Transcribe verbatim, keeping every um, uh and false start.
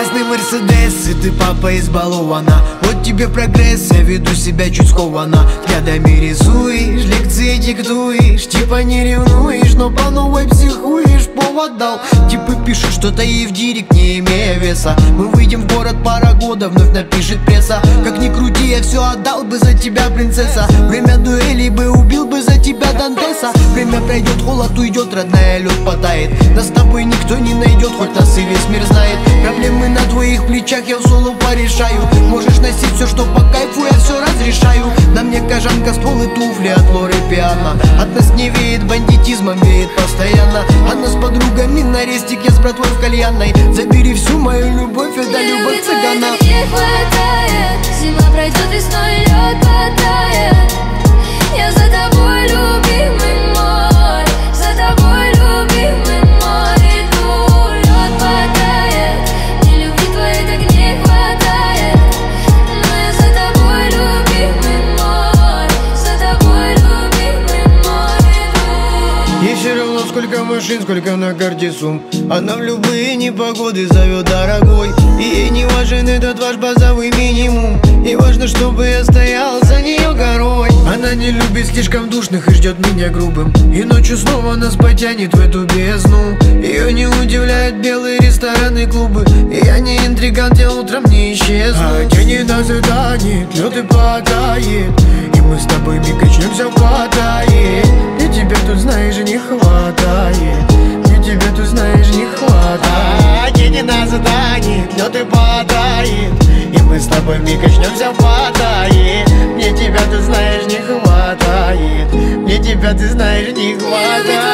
Красный Мерседес, и ты папа избалована. Вот тебе прогресс, я веду себя чуть скованно. Взглядами рисуешь, лекции диктуешь, типа не ревнуешь, но по новой психуешь. Повод дал, типа пишут что-то и в директ, не имея веса. Мы выйдем в город, пара года, вновь напишет пресса. Как ни крути, я все отдал бы за тебя, принцесса. Время дуэлей бы убил бы за тебя, Дантеса. Время пройдет, холод уйдет, родная, лед потает. Да с тобой никто не найдет, хоть нас и весь мир знает. Проблемы на твоих плечах я в соло порешаю. Можешь носить все, что по кайфу, я все разрешаю. На мне кожанка, ствол и туфли от Лоры Пиано. От нас не веет бандитизмом, веет постоянно. Она с подругами на рестике, с братвой в кальянной. Забери всю мою любовь, это любовь цыгана. Не хватает, зима пройдет, весной лед потает. Я за тобой, любимый мой, за тобой, любимый мой. Иду, лед потает, и любви твоей так не хватает. Но я за тобой, любимый мой, за тобой, любимый мой, иду. Ей все равно, сколько машин, сколько на карте сумм. Она в любые непогоды зовет дорогой. И ей не важен этот ваш базовый минимум. И важно, чтобы я стоял за нее горой. Она не любит слишком душных и ждет меня грубым. И ночью снова нас потянет в эту бездну. Ее не удивляют белые рестораны, клубы. И я не интригант, я утром не исчезну. А тени нас и танет, лед и потает. И мы с тобой микачнемся в Паттайе. Мне тебя тут, знаешь, не хватает. Мне тебя тут, знаешь, не хватает. А тени нас и танет, лед и потает. И мы с тобой микачнемся в Паттайе. Мне тебя, ты знаешь, не хватает. Мне тебя, ты знаешь, не хватает.